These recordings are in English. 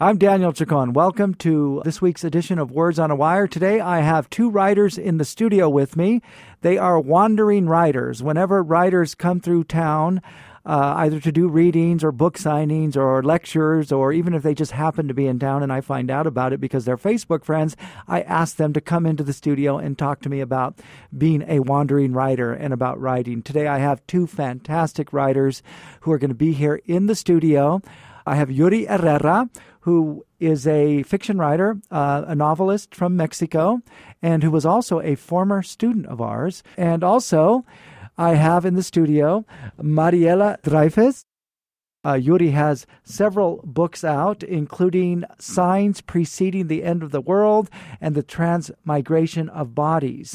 I'm Daniel Chacon. Welcome to this week's edition of Words on a Wire. Today I have two writers in the studio with me. They are wandering writers. Whenever writers come through town, either to do readings or book signings or lectures, or even if they just happen to be in town and I find out about it because they're Facebook friends, I ask them to come into the studio and talk to me about being a wandering writer and about writing. Today I have two fantastic writers who are going to be here in the studio. I have Yuri Herrera, who is a fiction writer, a novelist from Mexico, and who was also a former student of ours. And also, I have in the studio Mariela Dreyfus. Yuri has several books out, including Signs Preceding the End of the World and The Transmigration of Bodies.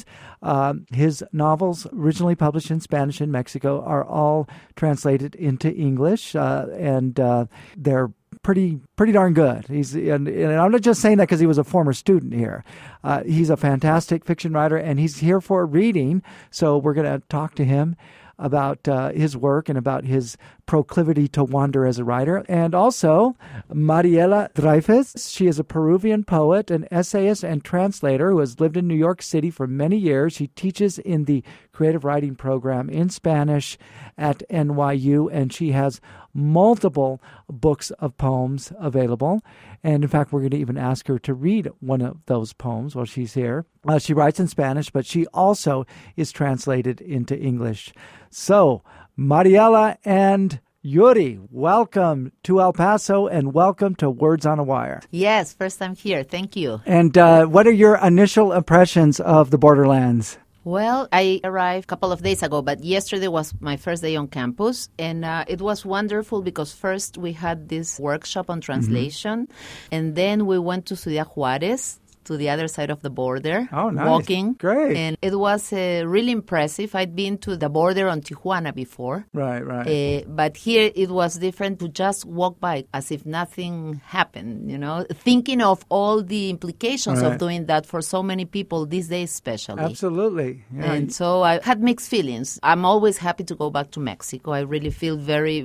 His novels, originally published in Spanish in Mexico, are all translated into English, and they're pretty darn good. And I'm not just saying that because he was a former student here. He's a fantastic fiction writer, and he's here for a reading, so we're going to talk to him about his work and about his proclivity to wander as a writer. And also, Mariela Dreyfus. She is a Peruvian poet, an essayist, and translator who has lived in New York City for many years. She teaches in the creative writing program in Spanish at NYU, and she has multiple books of poems available. And in fact, we're going to even ask her to read one of those poems while she's here. She writes in Spanish, but she also is translated into English. So, Mariela and Yuri, welcome to El Paso and welcome to Words on a Wire. Yes, first time here. Thank you. And what are your initial impressions of the Borderlands? Well, I arrived a couple of days ago, but yesterday was my first day on campus, and it was wonderful because first we had this workshop on translation, and then we went to Ciudad Juárez, to the other side of the border, walking. Great. And it was really impressive. I'd been to the border on Tijuana before. Right. But here it was different to just walk by as if nothing happened, thinking of all the implications of doing that for so many people these days especially. Absolutely. Yeah. And so I had mixed feelings. I'm always happy to go back to Mexico. I really feel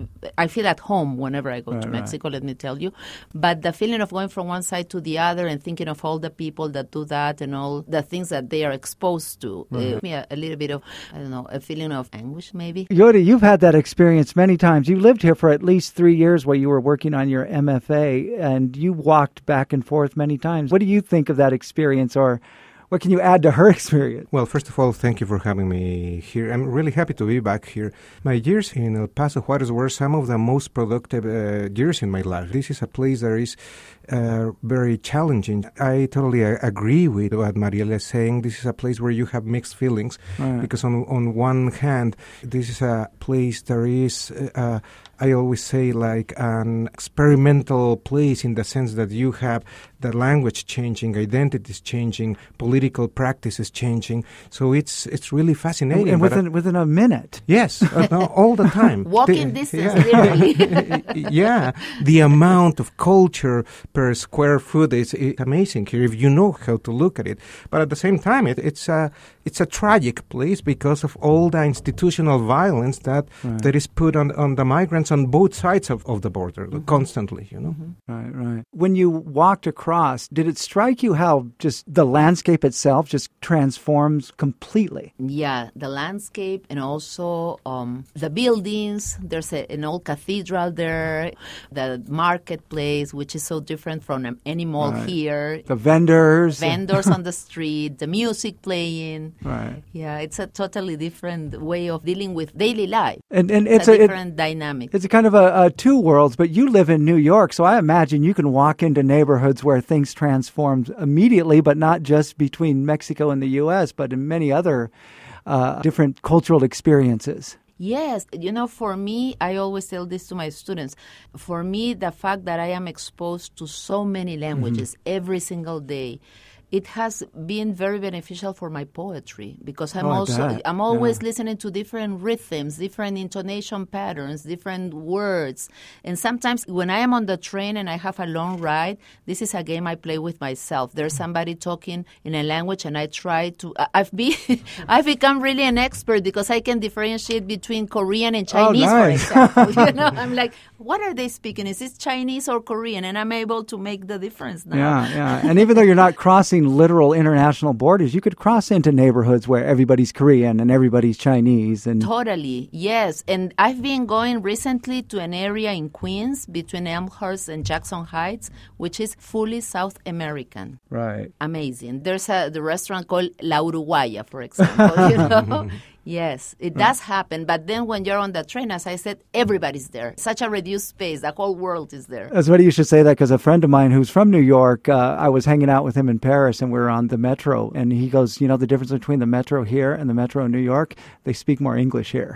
I feel at home whenever I go to Mexico, let me tell you. But the feeling of going from one side to the other and thinking of all the people that do that and all the things that they are exposed to. Me a little bit of, a feeling of anguish maybe. Yuri, you've had that experience many times. You lived here for at least 3 years while you were working on your MFA, and you walked back and forth many times. What do you think of that experience, or what can you add to her experience? Well, first of all, thank you for having me here. I'm really happy to be back here. My years in El Paso, Juárez were some of the most productive years in my life. This is a place that is very challenging. I totally agree with what Mariela is saying. This is a place where you have mixed feelings because on one hand, this is a place that is, I always say, like an experimental place in the sense that you have the language changing, identities changing, political practices changing. So it's really fascinating. And within a minute. Yes, all the time. Walking distance, literally. Yeah, the amount of culture per square foot is amazing here if you know how to look at it. But at the same time, it's a tragic place because of all the institutional violence that is put on the migrants on both sides of the border constantly, Right. When you walked across, did it strike you how just the landscape itself just transforms completely? Yeah, the landscape and also the buildings. There's an old cathedral there, the marketplace, which is so different from any mall here. The vendors on the street, the music playing. Right. Yeah, it's a totally different way of dealing with daily life. And it's a different dynamic. It's a kind of a two worlds, but you live in New York, so I imagine you can walk into neighborhoods where things transformed immediately, but not just between Mexico and the U.S., but in many other different cultural experiences. Yes. For me, I always tell this to my students. For me, the fact that I am exposed to so many languages every single day it has been very beneficial for my poetry because I'm I always listening to different rhythms, different intonation patterns, different words. And sometimes when I am on the train and I have a long ride, this is a game I play with myself. There's somebody talking in a language and I try to I've become really an expert because I can differentiate between Korean and Chinese, nice. for example. I'm like, what are they speaking? Is it Chinese or Korean? And I'm able to make the difference now. Yeah. And even though you're not crossing literal international borders, you could cross into neighborhoods where everybody's Korean and everybody's Chinese. And totally, yes. And I've been going recently to an area in Queens between Elmhurst and Jackson Heights, which is fully South American. Right. Amazing. There's the restaurant called La Uruguaya, for example. Yes, it does happen. But then when you're on the train, as I said, everybody's there. Such a reduced space. The whole world is there. That's funny you should say that because a friend of mine who's from New York, I was hanging out with him in Paris and we were on the metro. And he goes, the difference between the metro here and the metro in New York? They speak more English here.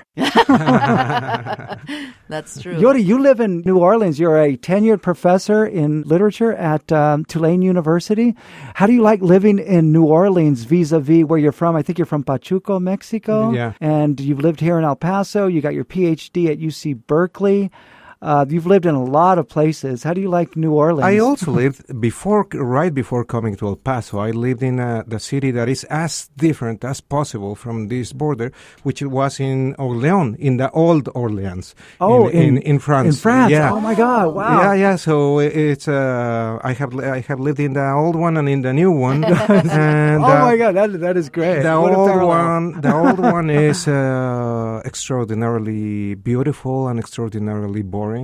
That's true. Yodi, you live in New Orleans. You're a tenured professor in literature at Tulane University. How do you like living in New Orleans vis-a-vis where you're from? I think you're from Pachuco, Mexico. Yeah. And you've lived here in El Paso. You got your PhD at UC Berkeley. You've lived in a lot of places. How do you like New Orleans? I also lived right before coming to El Paso. I lived in the city that is as different as possible from this border, which was in Orléans, in the old Orleans. Oh, in France. In France. Yeah. Oh my God! Wow. Yeah. So it's I have lived in the old one and in the new one. And, my God, that is great. The old one is extraordinarily beautiful and extraordinarily boring.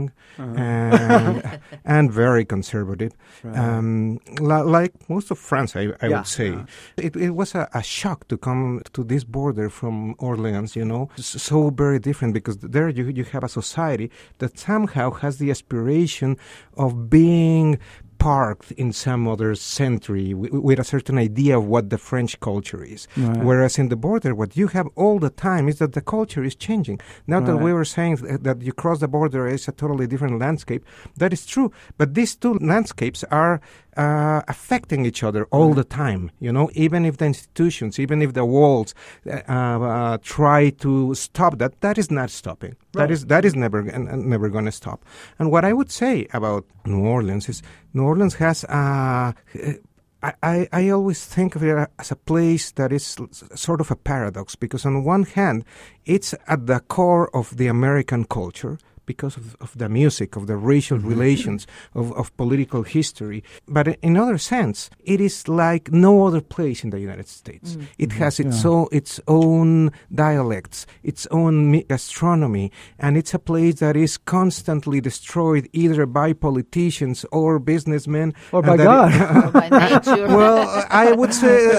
And very conservative, right. Like most of France, I would say. Yeah. It was a shock to come to this border from Orleans, so very different because there you have a society that somehow has the aspiration of being parked in some other century with a certain idea of what the French culture is. Right. Whereas in the border, what you have all the time is that the culture is changing. Now that we were saying that you cross the border is a totally different landscape, that is true. But these two landscapes are affecting each other all the time, even if the institutions, even if the walls try to stop that is not stopping. Right. That is never going to stop. And what I would say about New Orleans is New Orleans has I always think of it as a place that is sort of a paradox because on one hand, it's at the core of the American culture, because of the music, of the racial relations, of political history. But in other sense, it is like no other place in the United States. It has its own dialects, its own gastronomy, and it's a place that is constantly destroyed either by politicians or businessmen. Or by God. Or by nature. Well, I would say,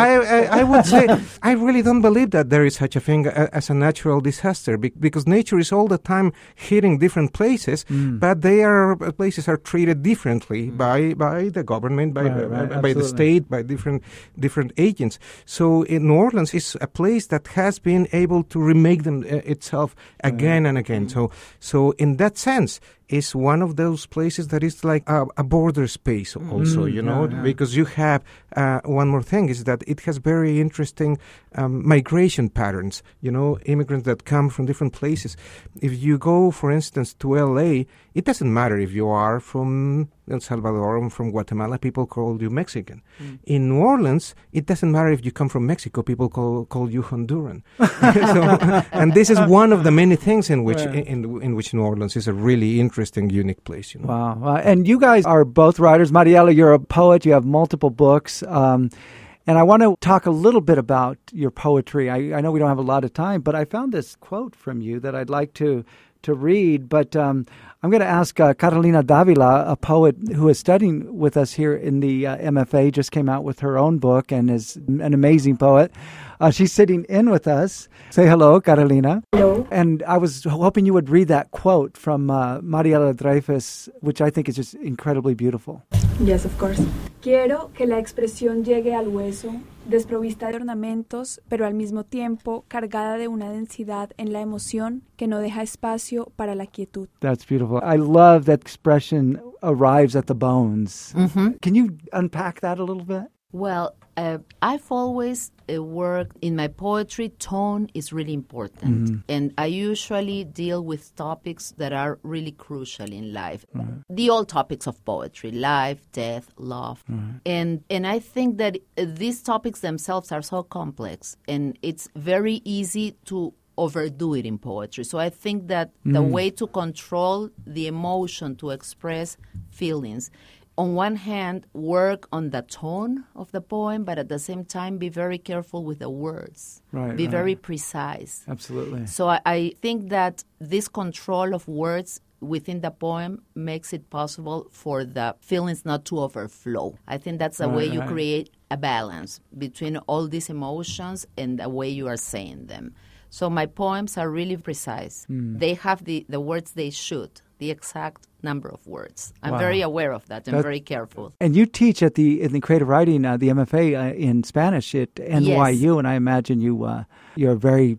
I would say, I really don't believe that there is such a thing as a natural disaster because nature is all the time hitting different places, but places are treated differently by the government, by the state, by different agents. So in New Orleans is a place that has been able to remake itself again and again. So in that sense, is one of those places that is like a border space also, because you have one more thing is that it has very interesting migration patterns, immigrants that come from different places. If you go, for instance, to L.A., it doesn't matter if you are from El Salvador or from Guatemala, people call you Mexican. In New Orleans, it doesn't matter if you come from Mexico, people call you Honduran. And this is one of the many things in which in which New Orleans is a really interesting, unique place. Wow. And you guys are both writers. Mariela, you're a poet. You have multiple books. And I want to talk a little bit about your poetry. I know we don't have a lot of time, but I found this quote from you that I'd like to read. But I'm going to ask Carolina Davila, a poet who is studying with us here in the MFA, just came out with her own book and is an amazing poet. She's sitting in with us. Say hello, Carolina. Hello. And I was hoping you would read that quote from Mariela Dreyfus, which I think is just incredibly beautiful. Yes, of course. Quiero que la expresión llegue al hueso, desprovista de ornamentos, pero al mismo tiempo cargada de una densidad en la emoción que no deja espacio para la quietud. That's beautiful. I love that expression, arrives at the bones. Mm-hmm. Can you unpack that a little bit? Well, I've always worked in my poetry. Tone is really important. And I usually deal with topics that are really crucial in life. The old topics of poetry, life, death, love. And I think that these topics themselves are so complex, and it's very easy to overdo it in poetry. So I think that the way to control the emotion, to express feelings, on one hand, work on the tone of the poem, but at the same time, be very careful with the words. Be very precise. Absolutely. So I think that this control of words within the poem makes it possible for the feelings not to overflow. I think that's the way you create a balance between all these emotions and the way you are saying them. So my poems are really precise. They have the words they should, the exact number of words. I'm very aware of that and very careful. And you teach in the creative writing, the MFA in Spanish at NYU, and I imagine you're a very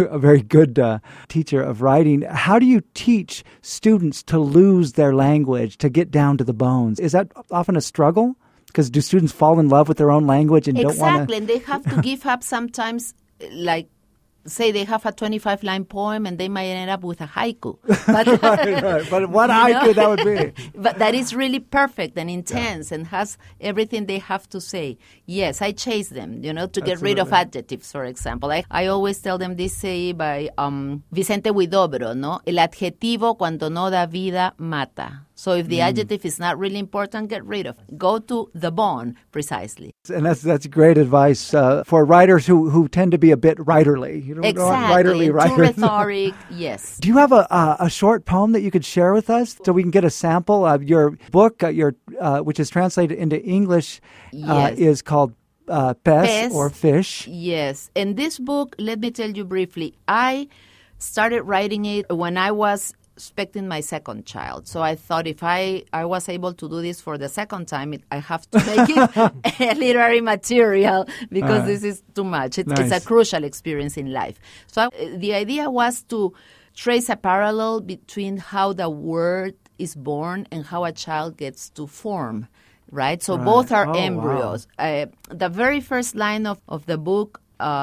good teacher of writing. How do you teach students to lose their language, to get down to the bones? Is that often a struggle? Because do students fall in love with their own language and don't want to... Exactly, and they have to give up sometimes, like, say they have a 25-line poem and they might end up with a haiku. But, but what haiku that would be? But that is really perfect and intense and has everything they have to say. Yes, I chase them, to get rid of adjectives, for example. I always tell them this say by Vicente Huidobro, ¿no? El adjetivo cuando no da vida mata. So if the adjective is not really important, get rid of it. Go to the bone, precisely. And that's great advice for writers who tend to be a bit writerly. Exactly. Too rhetoric, yes. Do you have a short poem that you could share with us so we can get a sample of your book, which is translated into English, is called Pez, or Fish? Yes. And this book, let me tell you briefly, I started writing it when I was expecting my second child. So I thought if I was able to do this for the second time, I have to make it a literary material because this is too much. It's a crucial experience in life. So the idea was to trace a parallel between how the word is born and how a child gets to form, right? So both are embryos. Wow. The very first line of the book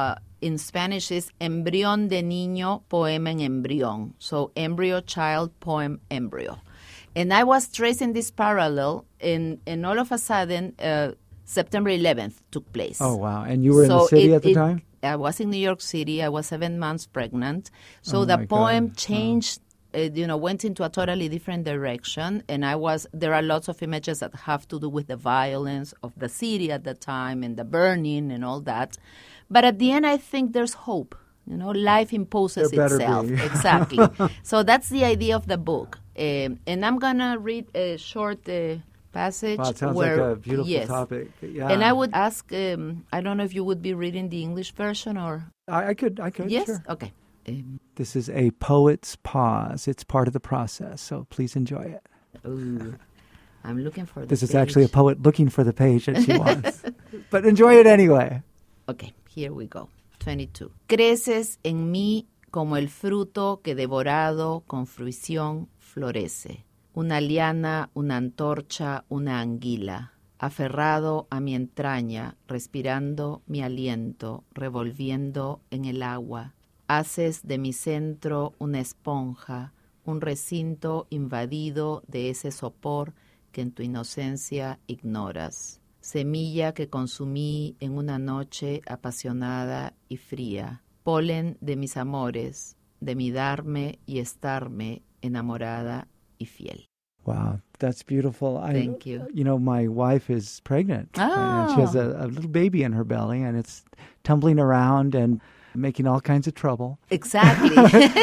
in Spanish is embrión de niño, poema en embrión. So embryo, child, poem, embryo. And I was tracing this parallel, and all of a sudden, September 11th took place. Oh, wow. And you were in the city at the time? I was in New York City. I was 7 months pregnant. So the poem changed, went into a totally different direction. And there are lots of images that have to do with the violence of the city at the time and the burning and all that. But at the end, I think there's hope. Life imposes itself. Exactly. So that's the idea of the book. And I'm going to read a short passage. Wow, it sounds like a beautiful topic. Yeah. And I would ask, I don't know if you would be reading the English version or... I could. Yes? Sure. Okay. This is a poet's pause. It's part of the process, so please enjoy it. Ooh. I'm looking for the This is page. actually a poet looking for the page that she wants. But enjoy it anyway. Okay, here we go. 22. Creces en mí como el fruto que devorado con fruición florece. Una liana, una antorcha, una anguila. Aferrado a mi entraña, respirando mi aliento, revolviendo en el agua. Haces de mi centro una esponja, un recinto invadido de ese sopor que en tu inocencia ignoras. Semilla que consumí en una noche apasionada y fría. Polen de mis amores, de mi darme y estarme enamorada y fiel. Wow, that's beautiful. Thank you. My wife is pregnant. Oh. And she has a little baby in her belly, and it's tumbling around and making all kinds of trouble. Exactly.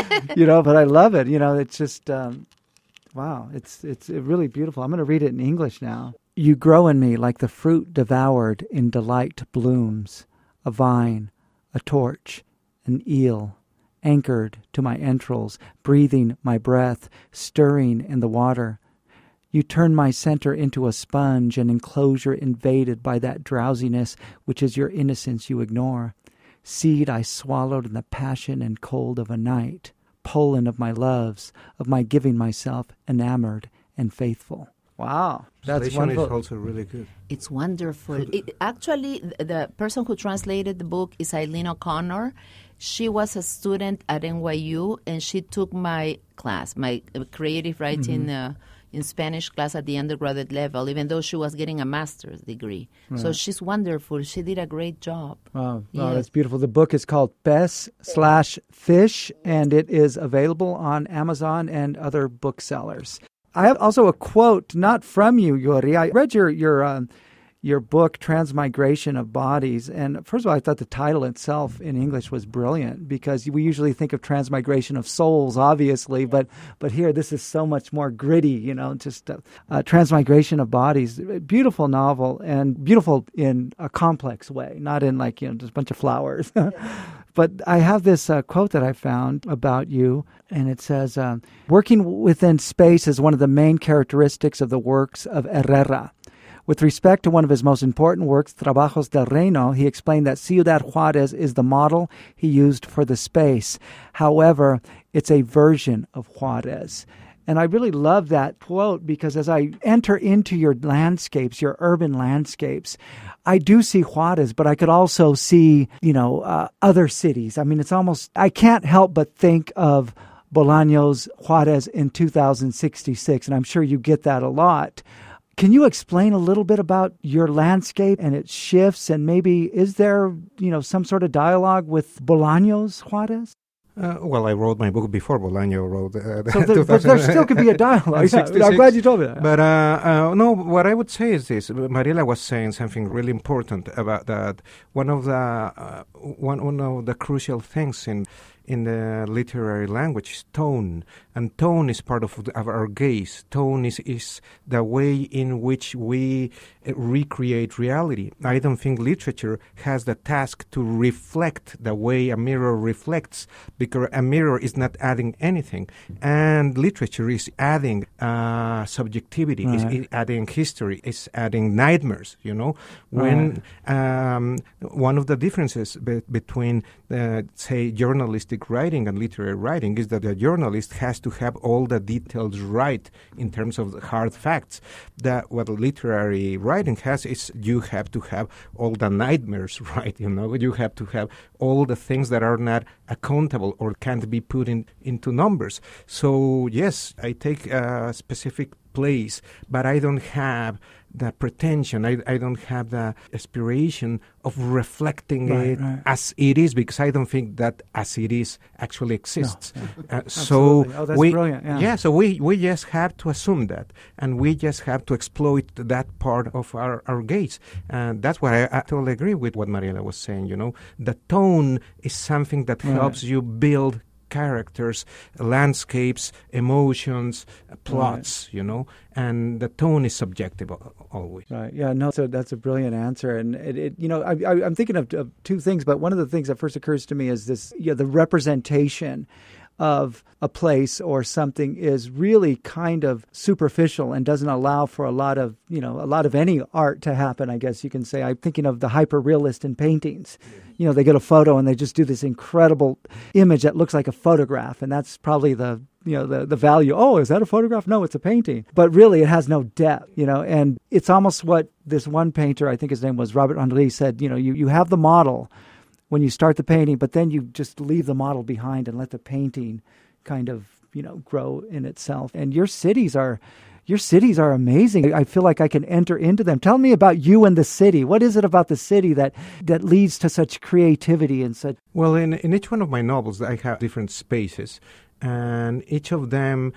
But I love it. It's just, wow, it's really beautiful. I'm going to read it in English now. You grow in me like the fruit devoured in delight blooms, a vine, a torch, an eel, anchored to my entrails, breathing my breath, stirring in the water. You turn my center into a sponge, an enclosure invaded by that drowsiness which is your innocence you ignore. Seed I swallowed in the passion and cold of a night, pollen of my loves, of my giving myself enamored and faithful. Wow. That's Translation wonderful. is also really good. It's wonderful. Actually, the person who translated the book is Eileen O'Connor. She was a student at NYU, and she took my class, my creative writing in Spanish class at the undergraduate level, even though she was getting a master's degree. Right. So she's wonderful. She did a great job. Wow, that's beautiful. The book is called Pez/Fish, and it is available on Amazon and other booksellers. I have also a quote, not from you, Yuri. I read your book, Transmigration of Bodies, and first of all, I thought the title itself in English was brilliant, because we usually think of transmigration of souls, obviously, but here this is so much more gritty, just Transmigration of Bodies. Beautiful novel, and beautiful in a complex way, not in just a bunch of flowers. But I have this quote that I found about you, and it says, working within space is one of the main characteristics of the works of Herrera. With respect to one of his most important works, Trabajos del Reino, he explained that Ciudad Juárez is the model he used for the space. However, it's a version of Juárez. And I really love that quote, because as I enter into your landscapes, your urban landscapes, I do see Juárez, but I could also see, other cities. I mean, it's almost, I can't help but think of Bolaños Juárez in 2066, and I'm sure you get that a lot. Can you explain a little bit about your landscape and its shifts, and maybe is there, some sort of dialogue with Bolaños Juárez? Well, I wrote my book before Bolaño wrote. But there still could be a dialogue. Yeah, I'm glad you told me that. But no, what I would say is this: Mariela was saying something really important about that. One of the crucial things in the literary language is tone, and tone is part of our gaze. Tone is the way in which we recreate reality. I don't think literature has the task to reflect the way a mirror reflects, because a mirror is not adding anything, and literature is adding subjectivity, is adding history, is adding nightmares. When one of the differences between say journalistic writing and literary writing is that the journalist has to have all the details right in terms of the hard facts. What literary writing has is you have to have all the nightmares right. You have to have all the things that are not accountable or can't be put into numbers. So yes, I take a specific place, but I don't have the pretension, I don't have the aspiration of reflecting it as it is, because I don't think that as it is actually exists. No. So that's brilliant. Yeah. So we just have to assume that, and we just have to exploit that part of our gaze. And that's why I totally agree with what Mariela was saying. The tone is something that helps you build characters, landscapes, emotions, plots, and the tone is subjective always. Right. Yeah. No. So that's a brilliant answer, and I'm thinking of two things, but one of the things that first occurs to me is this: the representation of a place or something is really kind of superficial and doesn't allow for a lot of any art to happen, I guess you can say. I'm thinking of the hyper-realist in paintings. They get a photo and they just do this incredible image that looks like a photograph, and that's probably the value. Oh, is that a photograph? No, it's a painting. But really, it has no depth, and it's almost what this one painter, I think his name was Robert Henri, said, you have the model when you start the painting, but then you just leave the model behind and let the painting kind of, grow in itself. And your cities are amazing. I feel like I can enter into them. Tell me about you and the city. What is it about the city that leads to such creativity and such? Well, in each one of my novels, I have different spaces, and each of them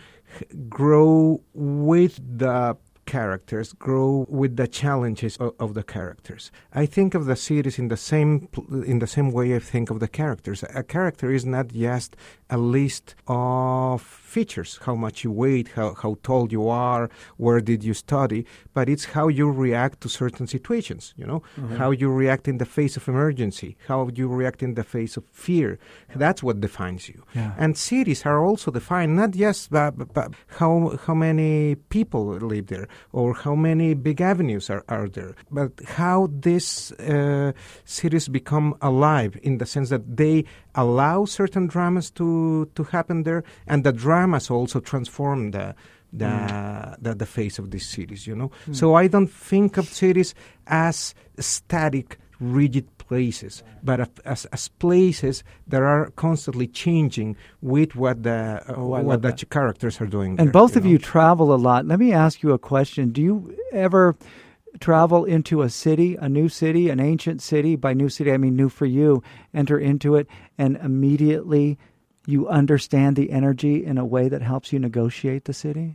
grow with the characters, grow with the challenges of the characters. I think of the cities in the same way I think of the characters. A character is not just a list of features, how much you weigh, how tall you are, where did you study, but it's how you react to certain situations, how you react in the face of emergency, how you react in the face of fear. That's what defines you. Yeah. And cities are also defined not just by how many people live there or how many big avenues are there, but how these cities become alive in the sense that they allow certain dramas to happen there, and the dramas also transform the face of these cities, you know. So I don't think of cities as static, rigid places, but as places that are constantly changing with what the characters are doing. And there, both of know? you travel a lot. Let me ask you a question. Do you ever travel into a city, a new city, an ancient city? By new city, I mean new for you. Enter into it, and immediately you understand the energy in a way that helps you negotiate the city?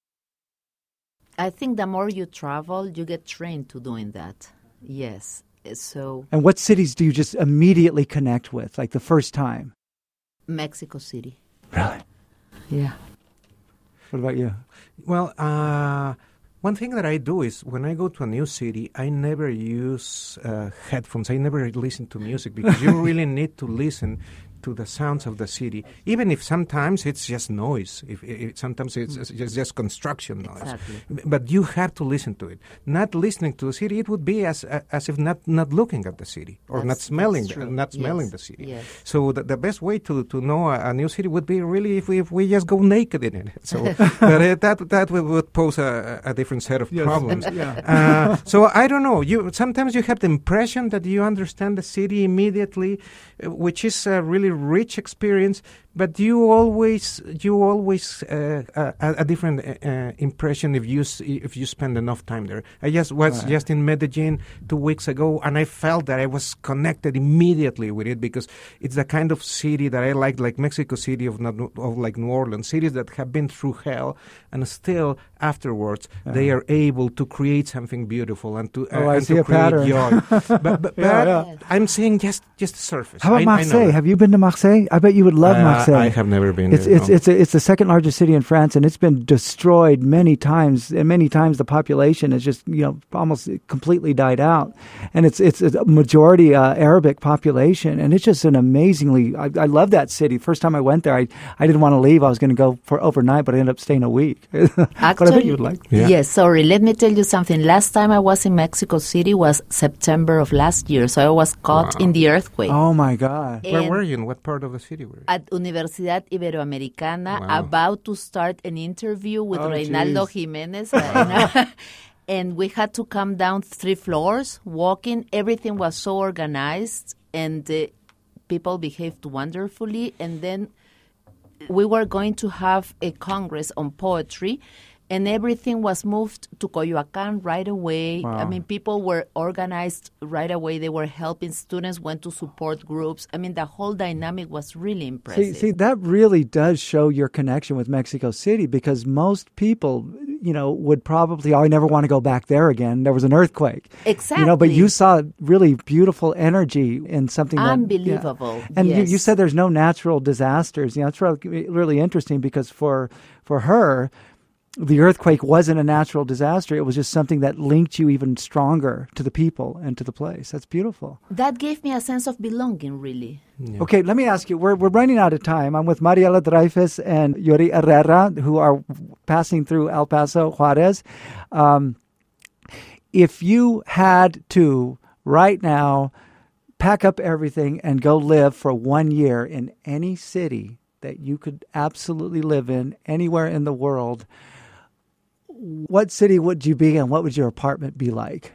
I think the more you travel, you get trained to doing that. Yes. So. And what cities do you just immediately connect with, like the first time? Mexico City. Really? Yeah. What about you? Well, one thing that I do is when I go to a new city, I never use headphones. I never listen to music because you really need to listen to the sounds of the city, even if sometimes it's just noise. Sometimes it's just construction noise. Exactly. But you have to listen to it. Not listening to the city, it would be as if not looking at the city or not smelling the city. Yes. So the best way to know a new city would be really if we just go naked in it. So that would pose a different set of problems. So I don't know. Sometimes you have the impression that you understand the city immediately, which is really rich experience, but you always a different impression if you spend enough time there. I was just in Medellin 2 weeks ago, and I felt that I was connected immediately with it because it's the kind of city that I like Mexico City of like New Orleans, cities that have been through hell, and still afterwards they are able to create something beautiful and to create pattern. joy. but I'm saying just the surface. How about Marseille? Have you been to Marseille? I bet you would love Marseille. I have never been there. It's the second largest city in France, and it's been destroyed many times. And many times the population is just almost completely died out, and it's a majority Arabic population, and it's just an amazingly. I love that city. First time I went there, I didn't want to leave. I was going to go for overnight, but I ended up staying a week. Actually, I bet you would like. Yeah. Yes, sorry. Let me tell you something. Last time I was in Mexico City was September of last year, so I was caught in the earthquake. Oh my God! Where were you? In what part of the city were you? At Universidad Iberoamericana, about to start an interview with Reinaldo Jimenez. And we had to come down 3 floors, walking. Everything was so organized, and people behaved wonderfully. And then we were going to have a congress on poetry, and everything was moved to Coyoacán right away. Wow. I mean, people were organized right away. They were helping students, went to support groups. I mean, the whole dynamic was really impressive. See, that really does show your connection with Mexico City, because most people, would probably, I never want to go back there again. There was an earthquake. Exactly. But you saw really beautiful energy in something unbelievable. And yes. you said there's no natural disasters. It's really interesting because for her, the earthquake wasn't a natural disaster. It was just something that linked you even stronger to the people and to the place. That's beautiful. That gave me a sense of belonging, really. Yeah. Okay, let me ask you. We're running out of time. I'm with Mariela Dreyfus and Yuri Herrera, who are passing through El Paso, Juarez. If you had to, right now, pack up everything and go live for 1 year in any city that you could absolutely live in, anywhere in the world, what city would you be and what would your apartment be like?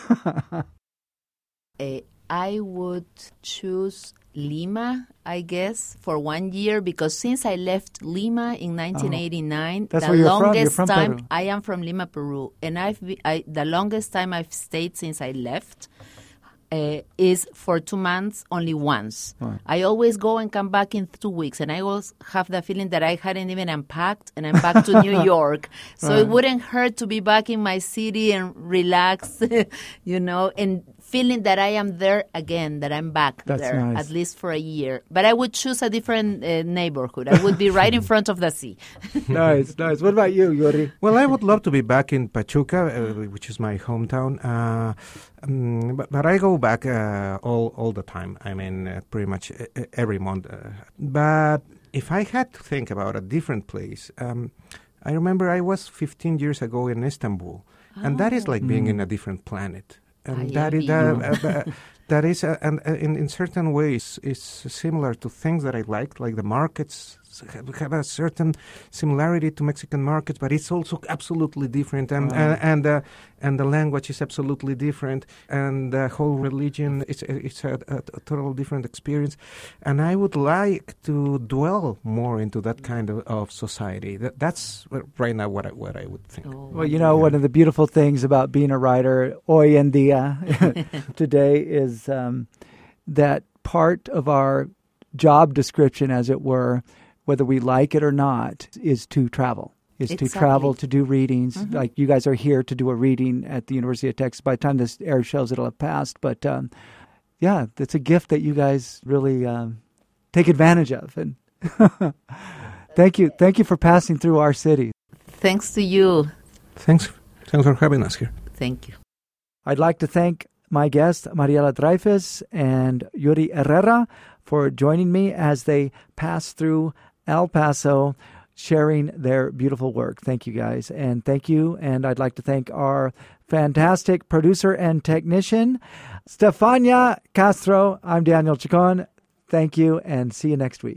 I would choose Lima, I guess, for 1 year, because since I left Lima in 1989, That's the where you're longest from time Peru. I am from Lima, Peru, and the longest time I've stayed since I left is for 2 months only once. Right. I always go and come back in 2 weeks, and I always have the feeling that I hadn't even unpacked and I'm back to New York. So it wouldn't hurt to be back in my city and relax, and feeling that I am there again, that I'm back That's there, nice. at least for a year. But I would choose a different neighborhood. I would be right in front of the sea. Nice. What about you, Yuri? Well, I would love to be back in Pachuca, which is my hometown. But I go back all the time. I mean, pretty much every month. But if I had to think about a different place, I remember I was 15 years ago in Istanbul, and that is like being in a different planet. And that is, and in certain ways, is similar to things that I like the markets have a certain similarity to Mexican markets, but it's also absolutely different, and the language is absolutely different, and the whole religion it's a total different experience, and I would like to dwell more into that kind of society. That's right now what I would think. Well, one of the beautiful things about being a writer hoy en día today is that part of our job description, as it were, whether we like it or not, is to travel, to travel, to do readings. Mm-hmm. Like you guys are here to do a reading at the University of Texas. By the time this air shows, it'll have passed. But it's a gift that you guys really take advantage of. And thank you for passing through our city. Thanks to you. Thanks for having us here. Thank you. I'd like to thank my guests, Mariela Dreyfus and Yuri Herrera, for joining me as they pass through El Paso, sharing their beautiful work. Thank you, guys. And thank you. And I'd like to thank our fantastic producer and technician, Stefania Castro. I'm Daniel Chacon. Thank you, and see you next week.